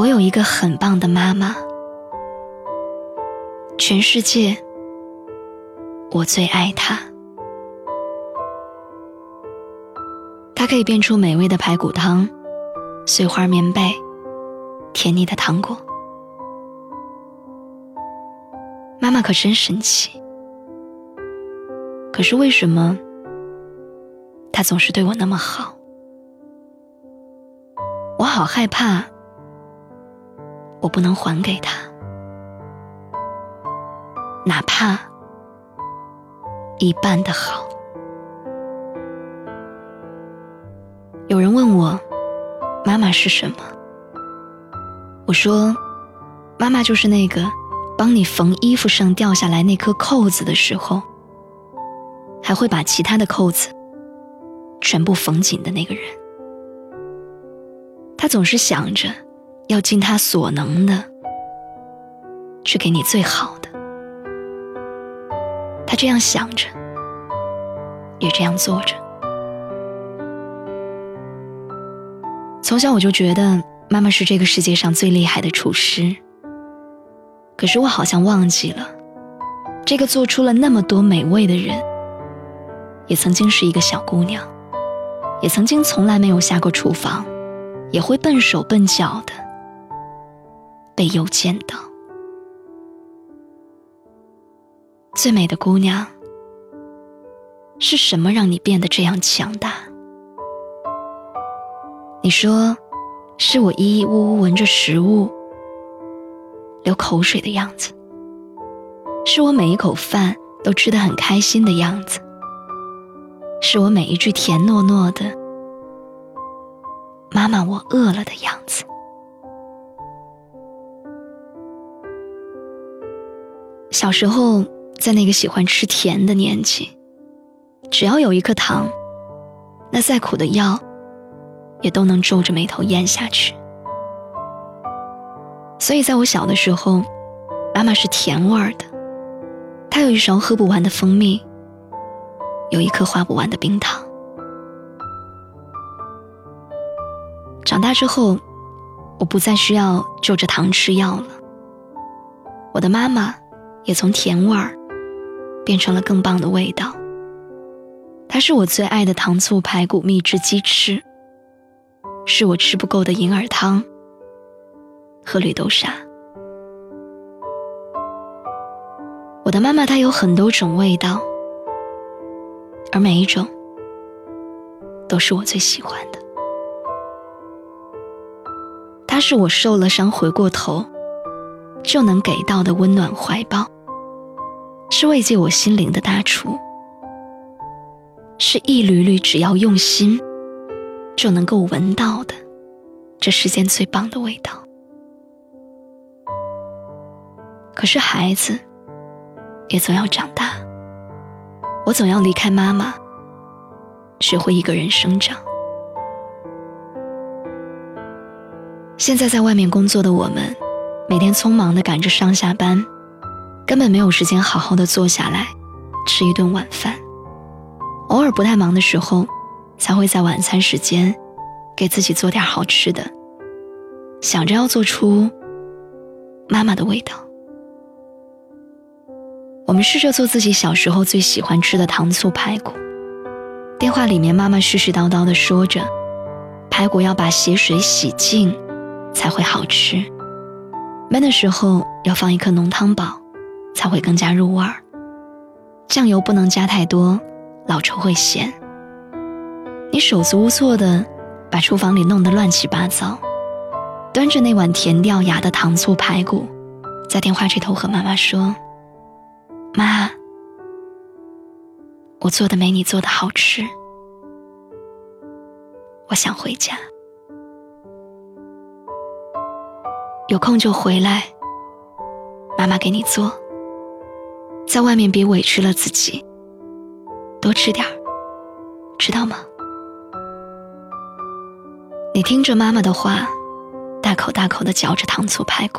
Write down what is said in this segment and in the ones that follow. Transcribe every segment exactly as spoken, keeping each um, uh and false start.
我有一个很棒的妈妈，全世界我最爱她。她可以变出美味的排骨汤、碎花棉被、甜腻的糖果。妈妈可真神奇，可是为什么她总是对我那么好？我好害怕我不能还给她，哪怕一半的好。有人问我妈妈是什么，我说妈妈就是那个帮你缝衣服上掉下来那颗扣子的时候，还会把其他的扣子全部缝紧的那个人。她总是想着要尽她所能的去给你最好的，她这样想着，也这样做着。从小我就觉得妈妈是这个世界上最厉害的厨师，可是我好像忘记了，这个做出了那么多美味的人，也曾经是一个小姑娘，也曾经从来没有下过厨房，也会笨手笨脚的被又见到。最美的姑娘，是什么让你变得这样强大？你说是我依依呜呜闻着食物流口水的样子，是我每一口饭都吃得很开心的样子，是我每一句甜糯糯的妈妈我饿了的样子。小时候在那个喜欢吃甜的年纪，只要有一颗糖，那再苦的药也都能皱着眉头咽下去。所以在我小的时候，妈妈是甜味儿的，她有一勺喝不完的蜂蜜，有一颗花不完的冰糖。长大之后，我不再需要就着糖吃药了，我的妈妈也从甜味儿变成了更棒的味道。它是我最爱的糖醋排骨蜜汁鸡翅，是我吃不够的银耳汤和绿豆沙。我的妈妈她有很多种味道，而每一种都是我最喜欢的。她是我受了伤回过头就能给到的温暖怀抱，是慰藉我心灵的大厨，是一缕缕只要用心就能够闻到的这世间最棒的味道。可是孩子也总要长大，我总要离开妈妈，学会一个人生长。现在在外面工作的我们，每天匆忙地赶着上下班，根本没有时间好好地坐下来吃一顿晚饭。偶尔不太忙的时候，才会在晚餐时间给自己做点好吃的，想着要做出妈妈的味道。我们试着做自己小时候最喜欢吃的糖醋排骨。电话里面妈妈絮絮叨叨地说着，排骨要把血水洗净才会好吃，焖的时候要放一颗浓汤宝才会更加入味儿，酱油不能加太多，老抽会咸。你手足无措地把厨房里弄得乱七八糟，端着那碗甜掉牙的糖醋排骨，在电话这头和妈妈说，妈，我做的没你做的好吃，我想回家，有空就回来，妈妈给你做，在外面别委屈了自己，多吃点儿，知道吗？你听着妈妈的话，大口大口地嚼着糖醋排骨，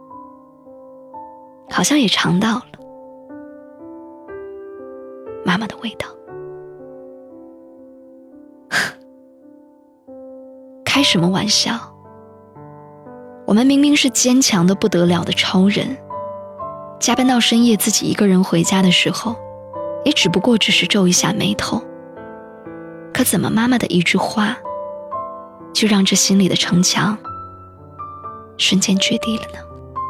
好像也尝到了妈妈的味道。开什么玩笑， 我们明明是坚强的不得了的超人，加班到深夜自己一个人回家的时候，也只不过只是皱一下眉头。可怎么妈妈的一句话，就让这心里的城墙瞬间决堤了呢？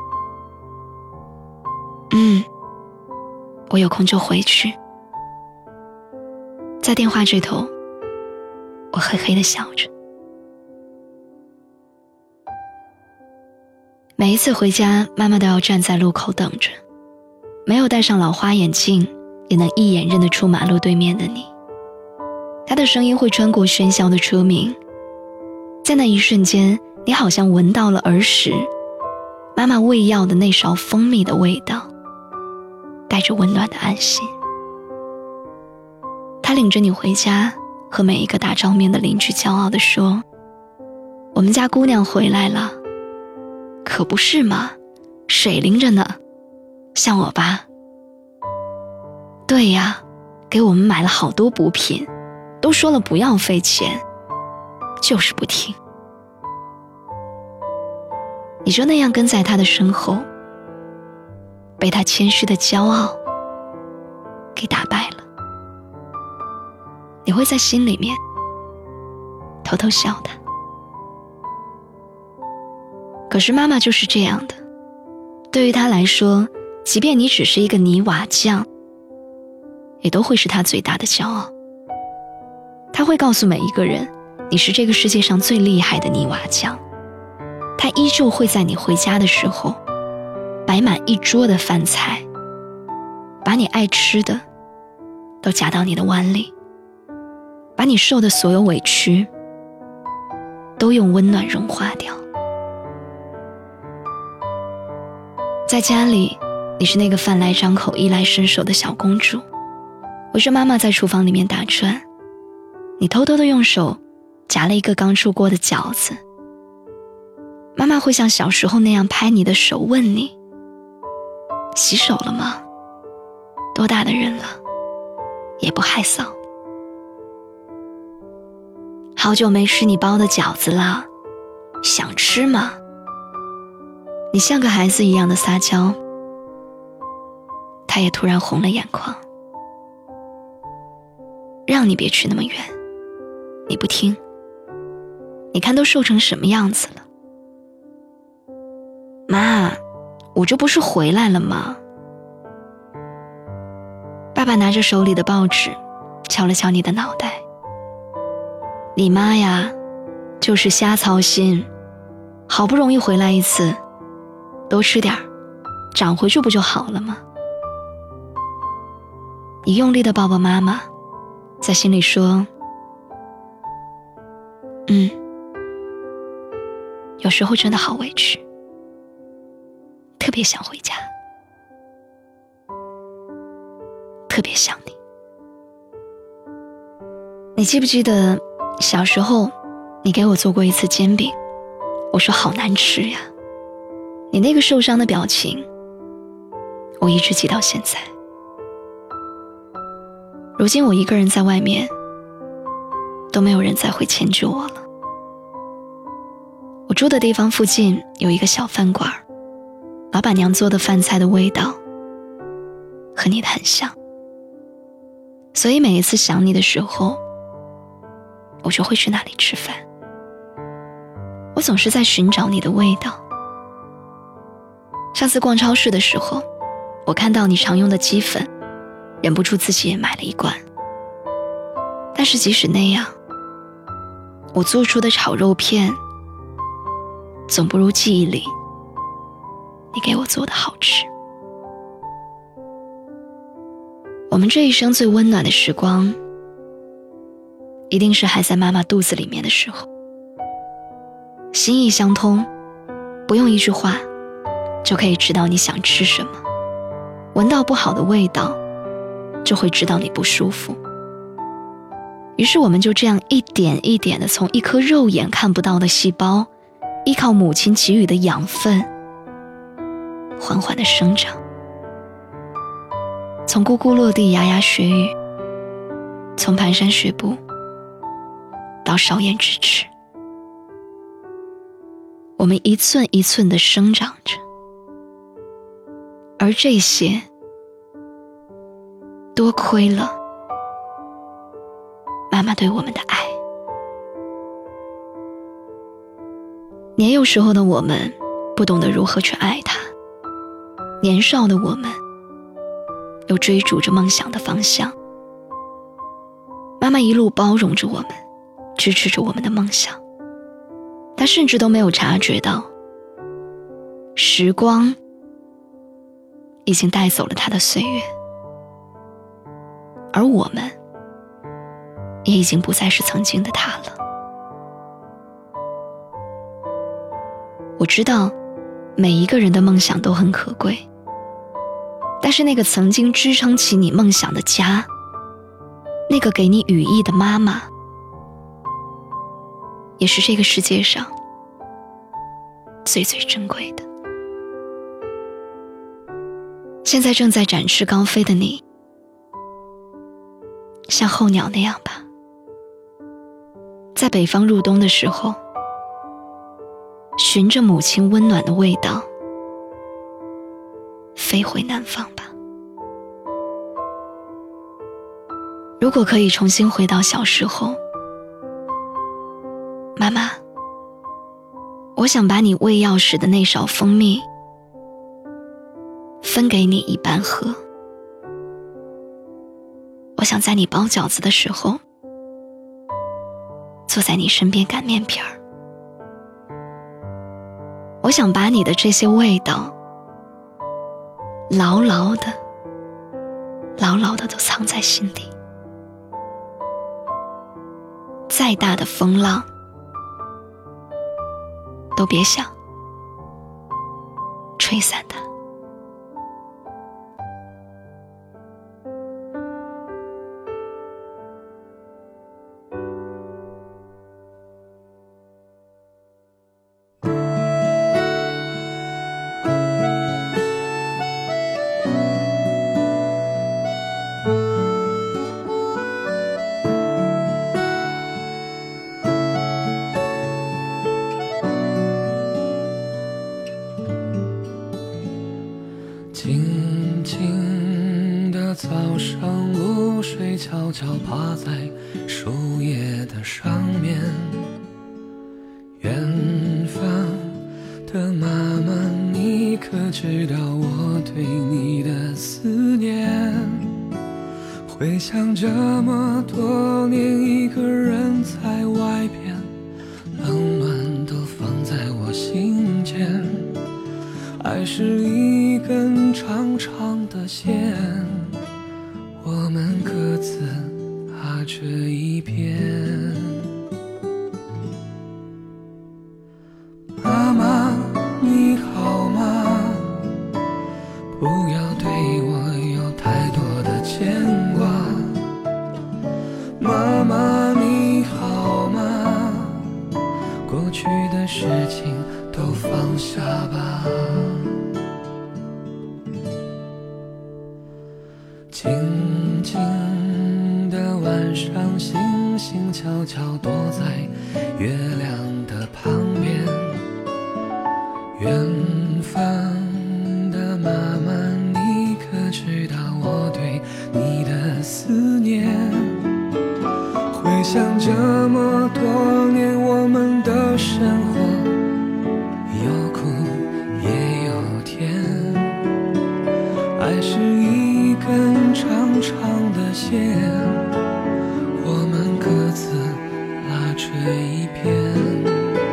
嗯，我有空就回去。在电话这头，我嘿嘿地笑着。每一次回家，妈妈都要站在路口等着，没有戴上老花眼镜，也能一眼认得出马路对面的你。她的声音会穿过喧嚣的车鸣，在那一瞬间，你好像闻到了儿时妈妈喂药的那勺蜂蜜的味道，带着温暖的安心。她领着你回家，和每一个打照面的邻居骄傲地说：“我们家姑娘回来了。”可不是嘛，水灵着呢，像我吧？对呀，给我们买了好多补品，都说了不要费钱，就是不听。你就那样跟在他的身后，被他谦虚的骄傲给打败了。你会在心里面偷偷笑他。可是妈妈就是这样的，对于她来说，即便你只是一个泥瓦匠，也都会是她最大的骄傲。她会告诉每一个人，你是这个世界上最厉害的泥瓦匠。她依旧会在你回家的时候，摆满一桌的饭菜，把你爱吃的都夹到你的碗里，把你受的所有委屈都用温暖融化掉。在家里，你是那个饭来张口衣来伸手的小公主，围着妈妈在厨房里面打转。你偷偷地用手夹了一个刚出锅的饺子，妈妈会像小时候那样拍你的手，问你：洗手了吗？多大的人了，也不害臊。好久没吃你包的饺子了，想吃吗？你像个孩子一样的撒娇，他也突然红了眼眶。让你别去那么远，你不听，你看都瘦成什么样子了。妈，我这不是回来了吗？爸爸拿着手里的报纸敲了敲你的脑袋。你妈呀，就是瞎操心，好不容易回来一次，多吃点儿，长回去不就好了吗？你用力地抱抱妈妈，在心里说：嗯，有时候真的好委屈，特别想回家，特别想你。你记不记得小时候你给我做过一次煎饼，我说好难吃呀，你那个受伤的表情我一直记到现在。如今我一个人在外面，都没有人再会迁就我了。我住的地方附近有一个小饭馆，老板娘做的饭菜的味道和你的很像，所以每一次想你的时候，我就会去那里吃饭。我总是在寻找你的味道。上次逛超市的时候，我看到你常用的鸡粉，忍不住自己也买了一罐。但是即使那样，我做出的炒肉片总不如记忆里你给我做的好吃。我们这一生最温暖的时光，一定是还在妈妈肚子里面的时候。心意相通，不用一句话就可以知道你想吃什么，闻到不好的味道就会知道你不舒服。于是我们就这样一点一点地从一颗肉眼看不到的细胞，依靠母亲给予的养分缓缓地生长，从咕咕落地牙牙学语，从蹒跚学步到少焉咫尺。 我们一寸一寸地生长着，而这些多亏了妈妈对我们的爱。年幼时候的我们不懂得如何去爱她，年少的我们又追逐着梦想的方向。妈妈一路包容着我们，支持着我们的梦想，她甚至都没有察觉到时光已经带走了她的岁月，而我们也已经不再是曾经的她了。我知道每一个人的梦想都很可贵，但是那个曾经支撑起你梦想的家，那个给你羽翼的妈妈，也是这个世界上最最珍贵的。现在正在展翅高飞的你，像候鸟那样吧，在北方入冬的时候，循着母亲温暖的味道飞回南方吧。如果可以重新回到小时候，妈妈，我想把你喂药时的那勺蜂蜜分给你一半喝。我想在你包饺子的时候，坐在你身边擀面皮儿。我想把你的这些味道牢牢的牢牢的都藏在心底，再大的风浪都别想吹散它。 静静的早上，露水悄悄趴在树叶的上面。远方的妈妈，你可知道我对你的思念？回想这么多年，一个人在外边，冷暖都放在我心间。爱是一根长长的线，我们各自踏着一边。妈妈你好吗？不要对我有太多的牵挂。妈妈你好吗？过去的事情都放下吧。静静的晚上，星星悄悄躲在月亮的旁边。远方的妈妈，你可知道我对你的思念？回想这么多年，我们的生活有苦也有甜。爱是一根长长的线，我们各自拉着一边。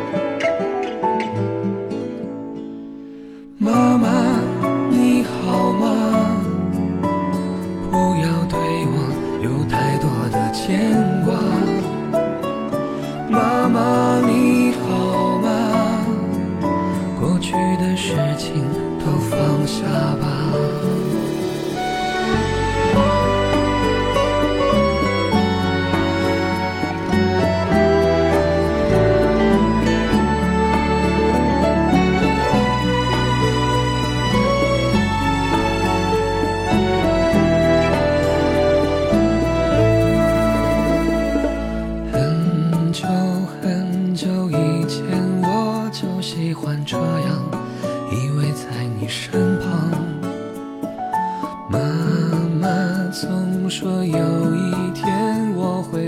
妈妈你好吗？不要对我有太多的牵挂。妈妈你好吗？过去的事情都放下吧。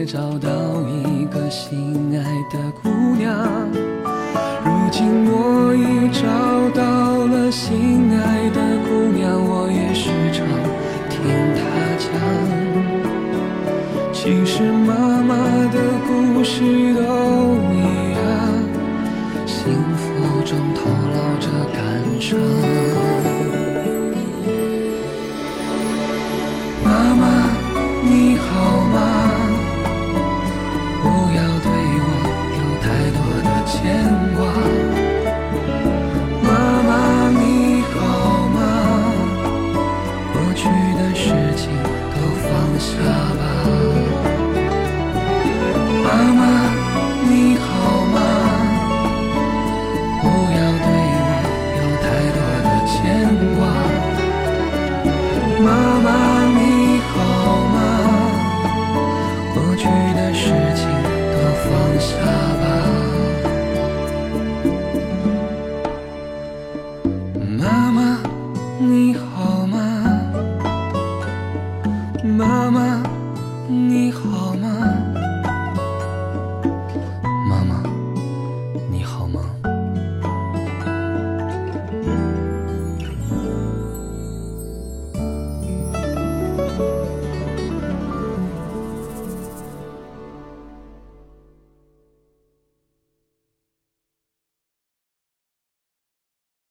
找到一个心爱的姑娘。如今我已找到了心爱的姑娘，我也时常听她讲，其实妈妈的故事都一样，幸福中透露着感伤。